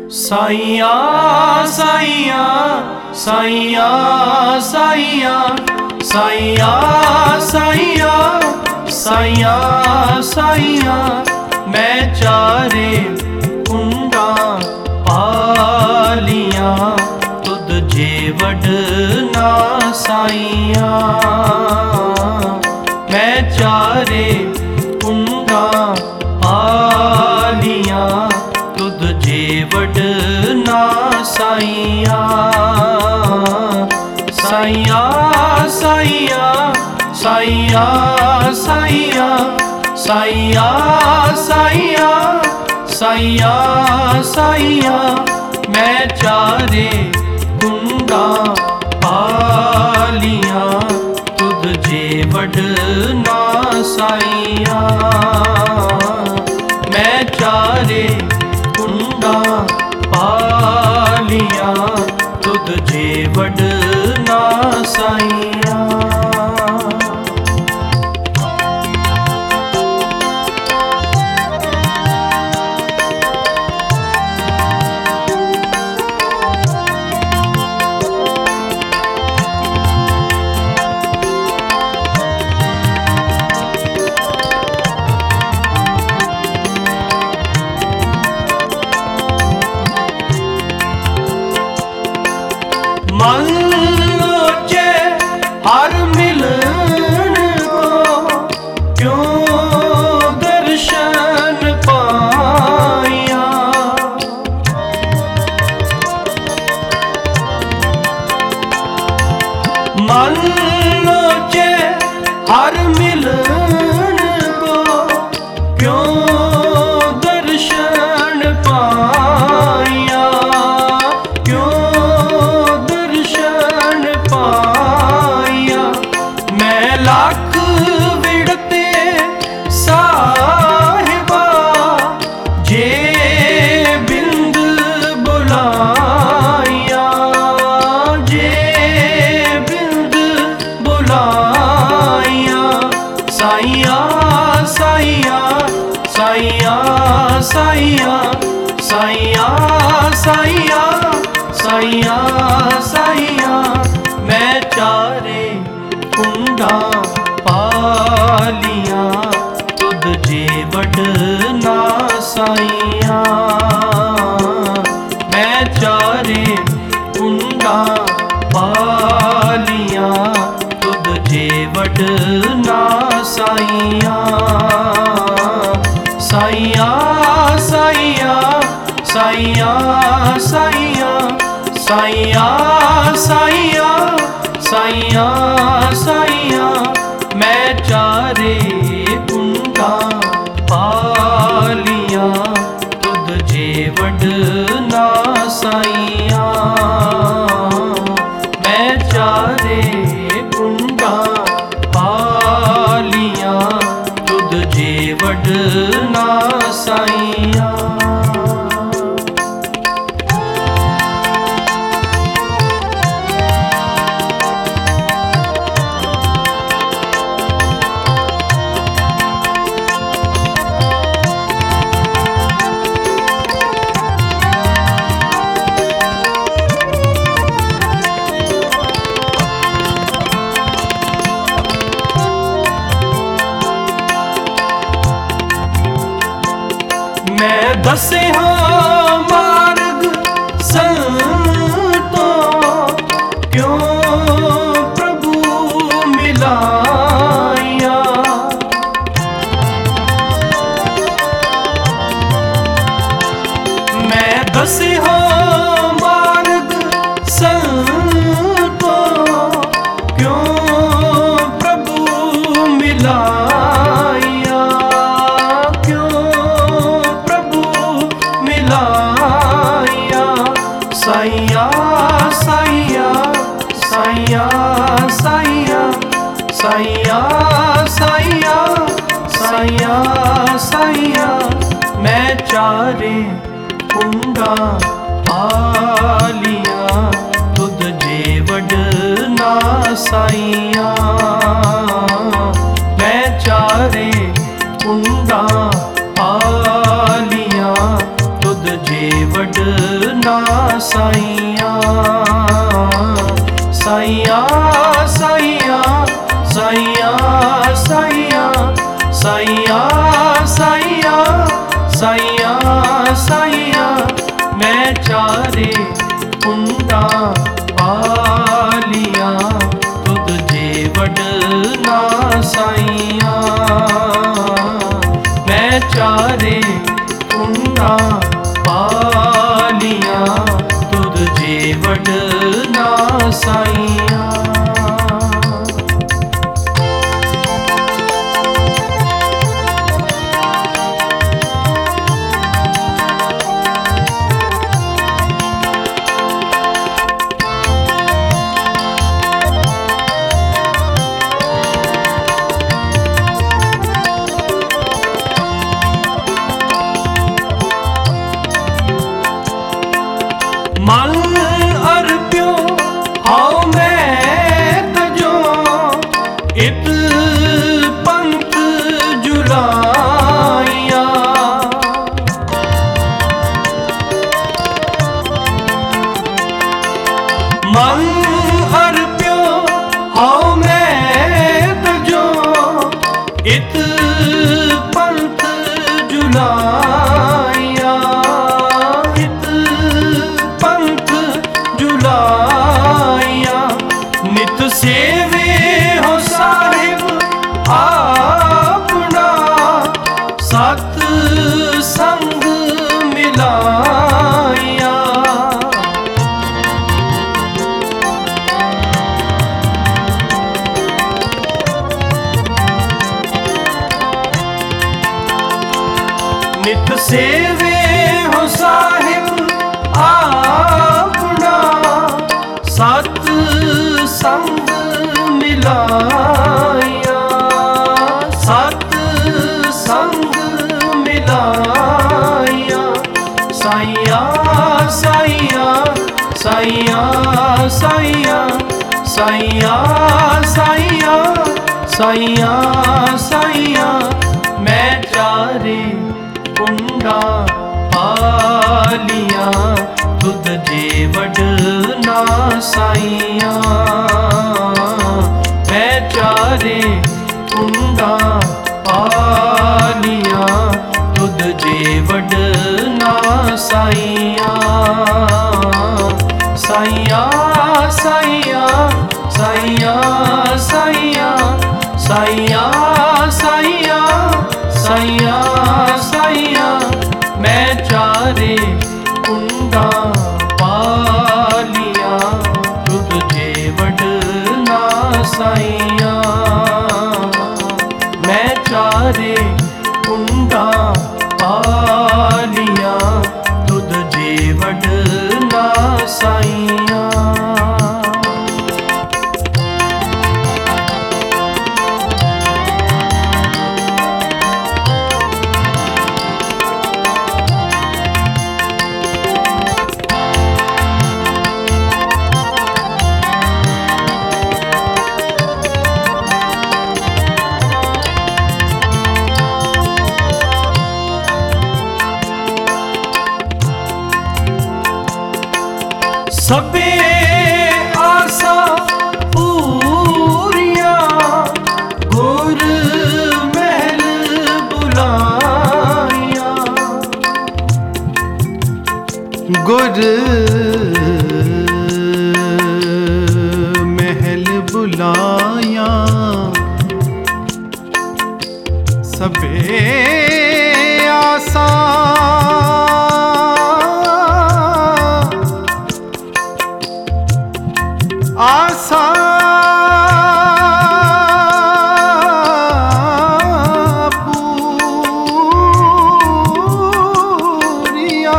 साईया साईया साईया साईया साईया साईया साईया साईया मैं चारे कुंडा पालिया तुद जे वडना साईया। मैं चारे कुंडा पालिया तुद जे वडना साईया। साईया साईया साईया साईया साईया साईया साईया साईया मैं चारे कुंडा पालिया तुद जे वडना साईया। मैं चारे कुंडा पालिया तुद जे वडना साईया। मन लोचे हर मिलन को क्यों दर्शन पाया। मन लोचे हर मिलन को क्यों दर्शन पाया। लाख विड़ते साहिबा जे बिंद बुलाया। जे बिंद बुलाया। साईया साईया साईया साईया साईया साईया साईया साईया मैं चारे कुंडा पालिया तुद जे वडना साईया। मैं चारे कुंडा पालिया तुद जे वडना साईया। साईया साईया साईया साईया साईया साईया साईया साईया मैं चारे कुंडा पालिया तुद जे वडना साईया। मैं चारे कुंडा पालिया तुद जे वडना साईया। मैं दसे हाँ मार्ग संतों क्यों प्रभु मिलाया। मैं दसे हाँ मार्ग संतों क्यों प्रभु मिलाया। साईया साईया साईया साईया साईया साईया साईया साईया मैं चारे कुंडा पालिया तुद जे वडना साईया। मैं चारे कुंडा पालिया तुद जे वड साइया साइया मैं चारे कुंडा पालिया तुद जेवड़ ना साइया मैं चारे कुंडा पालिया तुद जेवड़ ना साइया मन अर्प्यो हाउ मैं तजो इत पंथ जुलाइया मन अर्प्यो हाउ मैं तजो इत पंथ जुलाइया नित सेवे हो साहिब आपना सत संग मिलाया नित सेवे हो साहिब आपना सत संग मिलाया सत संग मिलाया साइया साइया साइया साइया साइया साइया साइया साइया मैं चारे कुंडा पालिया तुद जेवड़ ना साइया मैं चारे कुंडा पालिया तुद जेवड़ ना साइया साइया साइया साइया साइया साइया साइया साइया साइया मैं चारे कुंडा पालिया तुद जेवड़ ना साइया मैं चारे कुंडा पालिया तुद जेवड़ ना साइया सबे आसा पूरिया गुर महल बुलाया गुर महल बुलाया सबे आसा आसा पूरिया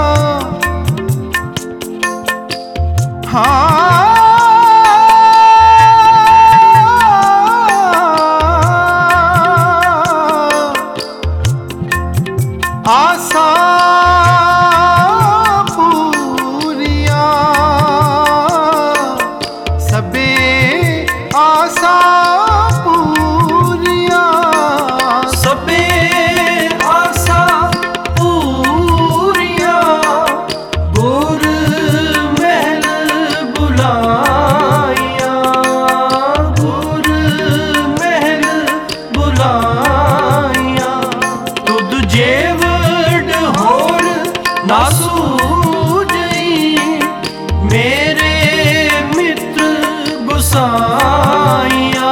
आसा पूरिया सबे आसा पूरिया सबे आसा पूरिया गुर महल बुलाया गुर महल बुलाया तुद जेवड़ ना सूझई, मेरे मित्र गुसाइया।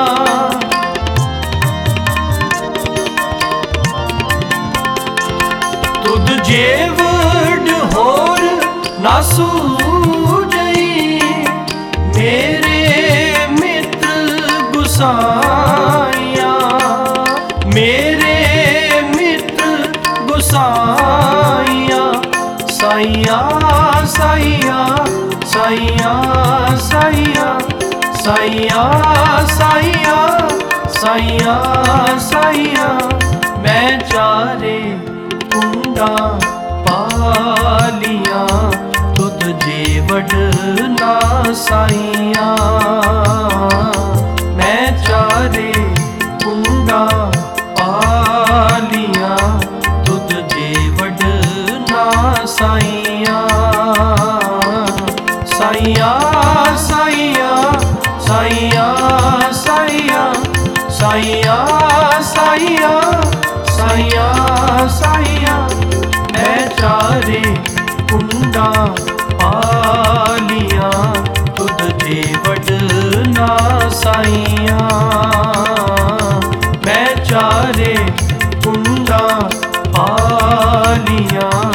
तुद जेवड़ होर ना सूझई, मेरे मित्र गुसाइया, मेरे मित्र गुसाइया। साइया साइया साइया साइया साइया साइया साइया साइया, मैं चारे कुंडा पालिया, तुद जेवड़ ना साइया। मैं चारे कुंडा पालिया, तुद जेवड़ ना साइया। साइया साइया साइया साइया साइया साइया साइया साइया, मैं चारे कुंडा पालिया, तुद जेवड़ ना साइया। मैं चारे कुंडा पालिया,